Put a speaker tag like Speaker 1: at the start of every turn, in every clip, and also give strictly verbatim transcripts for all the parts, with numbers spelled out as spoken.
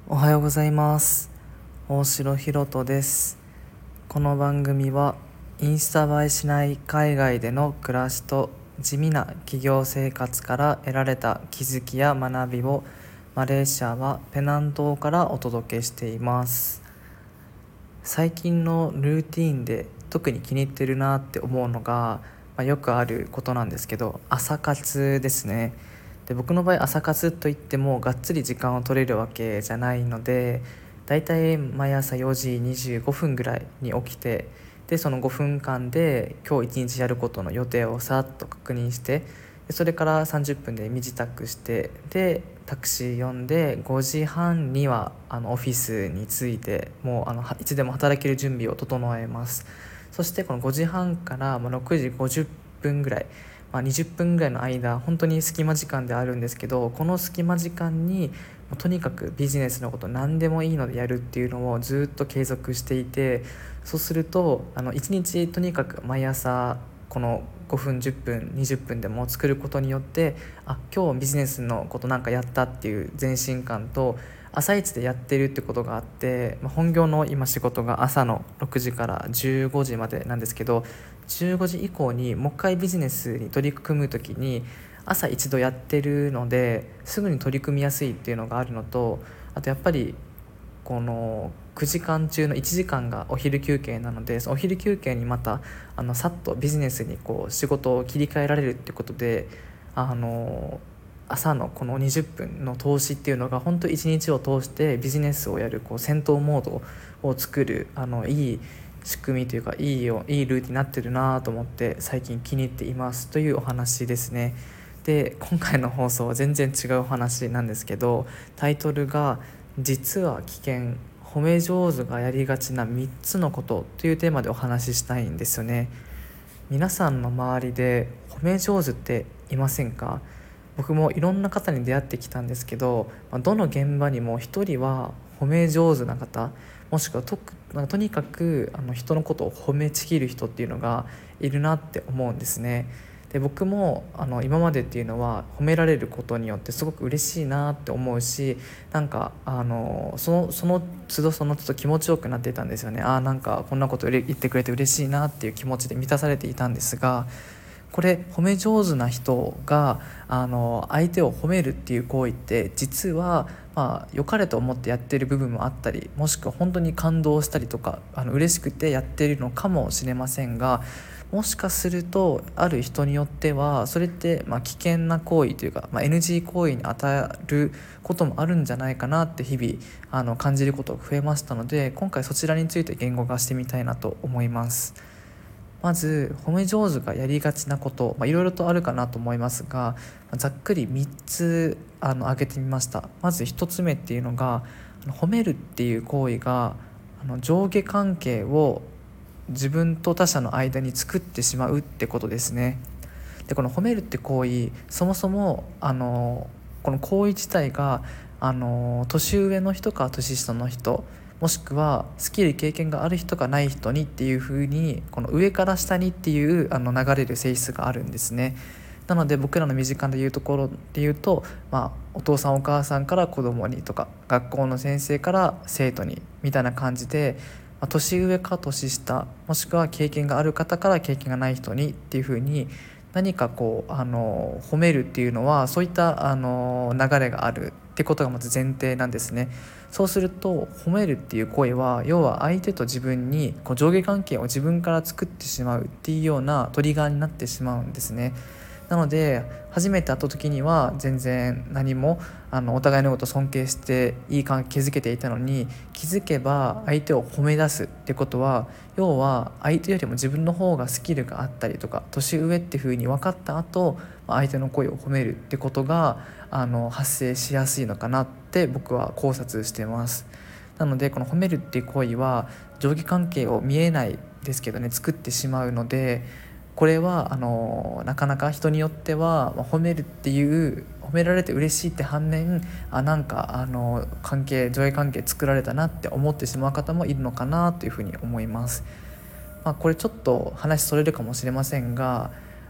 Speaker 1: おはようございます。大城ひろとです。この番組はインスタ映えしない海外での暮らしと地味な企業生活から得られた気づきや学びをマレーシアはペナン島からお届けしています。最近のルーティーンで特に気に入ってるなって思うのが、まあ、よくあることなんですけど、朝活ですね。で僕の場合、朝活といってもがっつり時間を取れるわけじゃないので、だいたい毎朝よじにじゅうごふんぐらいに起きて、でそのごふんかんで今日一日やることの予定をさっと確認して、でそれからさんじゅっぷんで身支度して、でタクシー呼んでごじはんにはあのオフィスに着いて、もうあのいつでも働ける準備を整えます。そしてこのごじはんからろくじごじゅっぷんぐらい、まあ、にじゅっぷんぐらいの間、本当に隙間時間であるんですけど、この隙間時間にもうとにかくビジネスのこと何でもいいのでやるっていうのをずっと継続していて、そうするとあのいちにちとにかく毎朝このごふんじゅっぷんにじゅっぷんでも作ることによって、あ今日ビジネスのことなんかやったっていう前進感と、朝一でやってるってことがあって、まあ、本業の今仕事が朝のろくじからじゅうごじまでなんですけど、じゅうごじ以降にもう一回ビジネスに取り組む時に朝一度やってるので、すぐに取り組みやすいっていうのがあるのと、あとやっぱりこのくじかん中のいちじかんがお昼休憩なので、そのお昼休憩にまたあのさっとビジネスにこう仕事を切り替えられるってことで、あの朝のこのにじゅっぷんの投資っていうのが本当いちにちを通してビジネスをやるこう戦闘モードを作る、あのいい仕組みというか、いいよいいルーティンになってるなと思って最近気に入っていますというお話ですね。で今回の放送は全然違うお話なんですけど、タイトルが実は危険、褒め上手がやりがちなみっつのことというテーマでお話ししたいんですよね。皆さんの周りで褒め上手っていませんか？僕もいろんな方に出会ってきたんですけど、どの現場にも一人は褒め上手な方、もしくはとなんかとにかくあの人のことを褒めちぎる人っていうのがいるなって思うんですね。で僕もあの今までっていうのは褒められることによってすごく嬉しいなって思うし、なんかあのそのその都度その都度気持ちよくなっていたんですよね。ああなんかこんなこと言ってくれて嬉しいなっていう気持ちで満たされていたんですが、これ褒め上手な人があの相手を褒めるっていう行為って実はまあ良かれと思ってやってる部分もあったり、もしくは本当に感動したりとかあの嬉しくてやってるのかもしれませんが、もしかするとある人によってはそれってまあ危険な行為というか、まあ、エヌジー 行為に当たることもあるんじゃないかなって日々あの感じることが増えましたので、今回そちらについて言語化してみたいなと思います。まず褒め上手がやりがちなこと、まあ、いろいろとあるかなと思いますが、ざっくりみっつあの挙げてみました。まずひとつめっていうのが、褒めるっていう行為があの上下関係を自分と他者の間に作ってしまうってことですね。でこの褒めるって行為、そもそもあのこの行為自体があの年上の人か年下の人、もしくはスキル経験がある人かない人にっていう風に、この上から下にっていうあの流れる性質があるんですね。なので僕らの身近で言うところで言うと、まあ、お父さんお母さんから子供にとか、学校の先生から生徒にみたいな感じで、まあ、年上か年下、もしくは経験がある方から経験がない人にっていう風に、何かこうあの褒めるっていうのはそういったあの流れがあるってことがまず前提なんですね。そうすると褒めるっていう行為は、要は相手と自分にこう上下関係を自分から作ってしまうっていうようなトリガーになってしまうんですね。なので初めて会った時には全然何もあのお互いのことを尊敬していい関係築けていたのに、気づけば相手を褒め出すってことは、要は相手よりも自分の方がスキルがあったりとか年上っていう風に分かった後、相手の声を褒めるってことがあの発生しやすいのかなって僕は考察してます。なのでこの褒めるっていう行為は上下関係を見えないですけどね、作ってしまうので、これはあのなかなか人によっては、まあ、褒めるっていう褒められて嬉しいって反面、あなんかあの関係上下関係作られたなって思ってしまう方もいるのかなというふうに思います。まあ、これちょっと話それるかもしれませんが、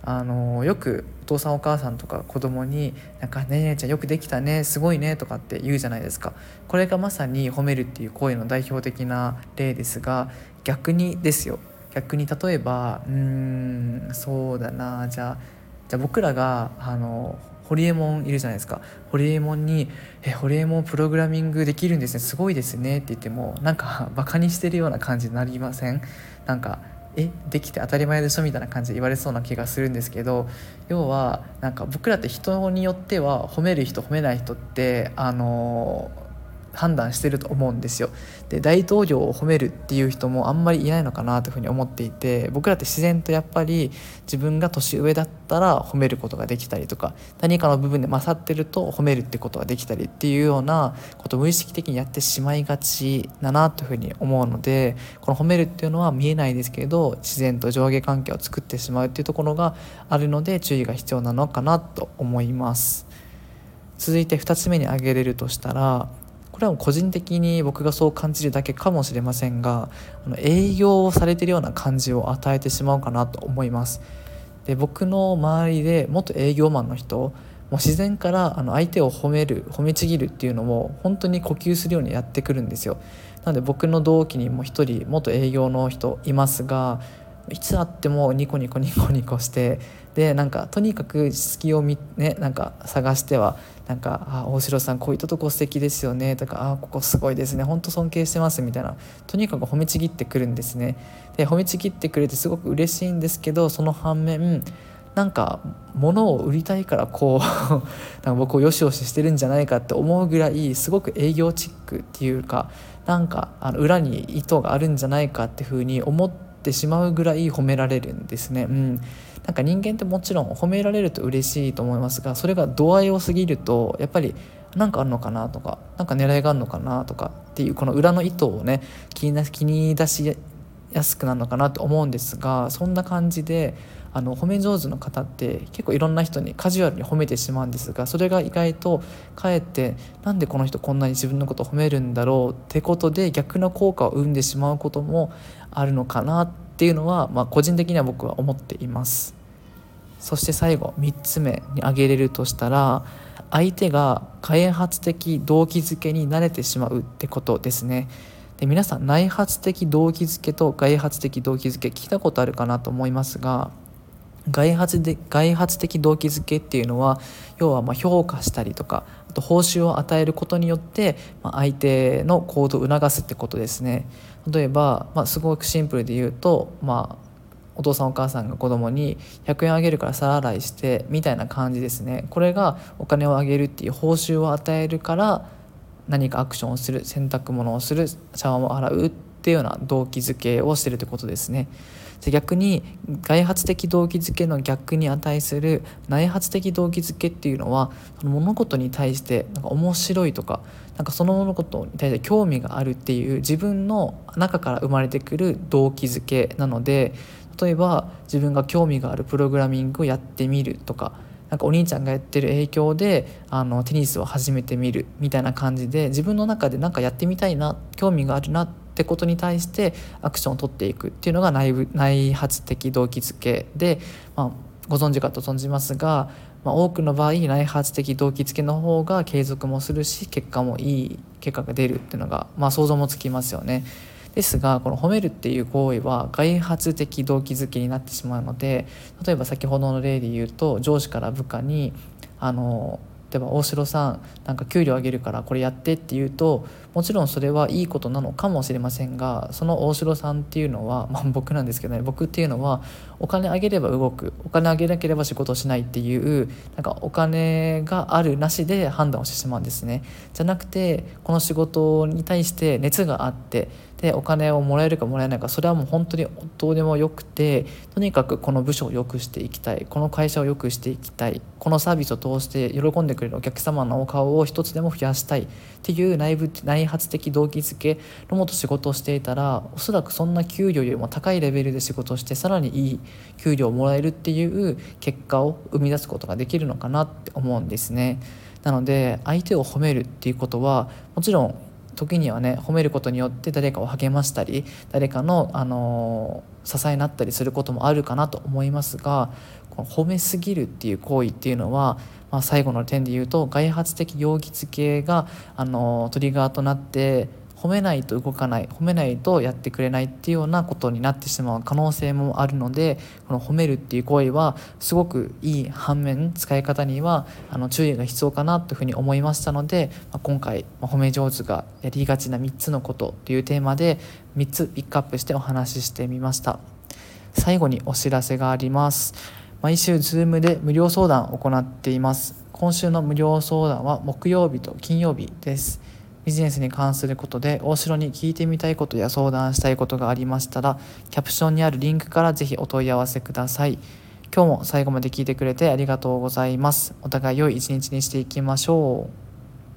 Speaker 1: あのよくお父さんお母さんとか子供になんかねねちゃんよくできたねすごいねとかって言うじゃないですか。これがまさに褒めるっていう行為の代表的な例ですが、逆にですよ、逆に例えばうーんそうだなじゃあじゃあ僕らがあのホリエモンいるじゃないですか。ホリエモンに「えホリエモンプログラミングできるんですねすごいですね」って言ってもなんかバカにしてるような感じになりません？なんかえできて当たり前でしょみたいな感じで言われそうな気がするんですけど、要はなんか僕らって人によっては褒める人褒めない人ってあの判断してると思うんですよ。で大統領を褒めるっていう人もあんまりいないのかなというふうに思っていて、僕らって自然とやっぱり自分が年上だったら褒めることができたりとか、何かの部分で勝ってると褒めるってことができたりっていうようなことを無意識的にやってしまいがちだなというふうに思うので、この褒めるっていうのは見えないですけど自然と上下関係を作ってしまうっていうところがあるので注意が必要なのかなと思います。続いてふたつめに挙げれるとしたら、これは個人的に僕がそう感じるだけかもしれませんが、あの営業をされているような感じを与えてしまうかなと思います。で僕の周りで元営業マンの人もう自然からあの相手を褒める褒めちぎるっていうのも本当に呼吸するようにやってくるんですよ。なので僕の同期にも一人元営業の人いますが、いつ会ってもニコニコニコニコしてでなんかとにかく隙を見、ね、なんか探してはなんかあ大城さんこういったとこ素敵ですよねとか、あここすごいですね本当尊敬してますみたいな、とにかく褒めちぎってくるんですね。で褒めちぎってくれてすごく嬉しいんですけど、その反面なんか物を売りたいからこうなんか僕をよしよししてるんじゃないかって思うぐらいすごく営業チックっていうか、なんかあの裏に意図があるんじゃないかっていうふうに思ってしまうぐらい褒められるんですね。うん、なんか人間ってもちろん褒められると嬉しいと思いますが、それが度合いを過ぎるとやっぱりなんかあるのかなとか、なんか狙いがあるのかなとかっていうこの裏の意図をね気にな気に出しやすくなるのかなと思うんですが、そんな感じであの褒め上手の方って結構いろんな人にカジュアルに褒めてしまうんですが、それが意外とかえってなんでこの人こんなに自分のことを褒めるんだろうってことで逆の効果を生んでしまうこともあるのかなっていうのは、まあ、個人的には僕は思っています。そして最後みっつめに挙げれるとしたら、相手が開発的動機づけに慣れてしまうってことですね。で皆さん内発的動機づけと外発的動機づけ聞いたことあるかなと思いますが、外発で外発的動機づけっていうのは要はまあ評価したりとか、あと報酬を与えることによって、まあ、相手の行動を促すってことですね。例えば、まあ、すごくシンプルで言うと、まあ、お父さんお母さんが子供にひゃくえんあげるから皿洗いしてみたいな感じですね。これがお金をあげるっていう報酬を与えるから何かアクションをする、洗濯物をする、シャワーを洗うっていうような動機づけをしてるってことですね。で逆に外発的動機づけの逆に値する内発的動機づけっていうのは、その物事に対してなんか面白いとか、なんかその物事に対して興味があるっていう自分の中から生まれてくる動機づけなので、例えば自分が興味があるプログラミングをやってみるとか、なんかお兄ちゃんがやってる影響であのテニスを始めてみるみたいな感じで、自分の中でなんかやってみたいな、興味があるなってことに対してアクションを取っていくっていうのが 内部内発的動機づけで、まあ、ご存知かと存じますが、まあ、多くの場合内発的動機づけの方が継続もするし結果もいい結果が出るっていうのが、まあ、想像もつきますよね。ですがこの褒めるっていう行為は外発的動機づけになってしまうので、例えば先ほどの例で言うと上司から部下にあの例えば大城さんなんか給料上げるからこれやってって言うと、もちろんそれはいいことなのかもしれませんが、その大城さんっていうのは、まあ、僕なんですけどね、僕っていうのはお金あげれば動く、お金あげなければ仕事をしないっていうなんかお金があるなしで判断をしてしまうんですね。じゃなくてこの仕事に対して熱があってでお金をもらえるかもらえないか、それはもう本当にどうでもよくて、とにかくこの部署を良くしていきたい、この会社を良くしていきたい、このサービスを通して喜んでくれるお客様のお顔を一つでも増やしたいっていう内部内発的動機づけのもと仕事をしていたら、おそらくそんな給料よりも高いレベルで仕事をしてさらにいい給料をもらえるっていう結果を生み出すことができるのかなって思うんですね。なので相手を褒めるっていうことはもちろん時にはね、褒めることによって誰かを励ましたり誰かの、あのー、支えになったりすることもあるかなと思いますが、 この褒めすぎるっていう行為っていうのは、まあ、最後の点で言うと外発的容疑付けがあのトリガーとなって褒めないと動かない、褒めないとやってくれないっていうようなことになってしまう可能性もあるので、この褒めるっていう行為はすごくいい反面、使い方にはあの注意が必要かなというふうに思いましたので、まあ、今回、まあ、褒め上手がやりがちなみっつのことというテーマでみっつピックアップしてお話ししてみました。最後にお知らせがあります。毎週 Zoom で無料相談を行っています。今週の無料相談は木曜日と金曜日です。ビジネスに関することで大城に聞いてみたいことや相談したいことがありましたら、キャプションにあるリンクからぜひお問い合わせください。今日も最後まで聞いてくれてありがとうございます。お互い良い一日にしていきましょう。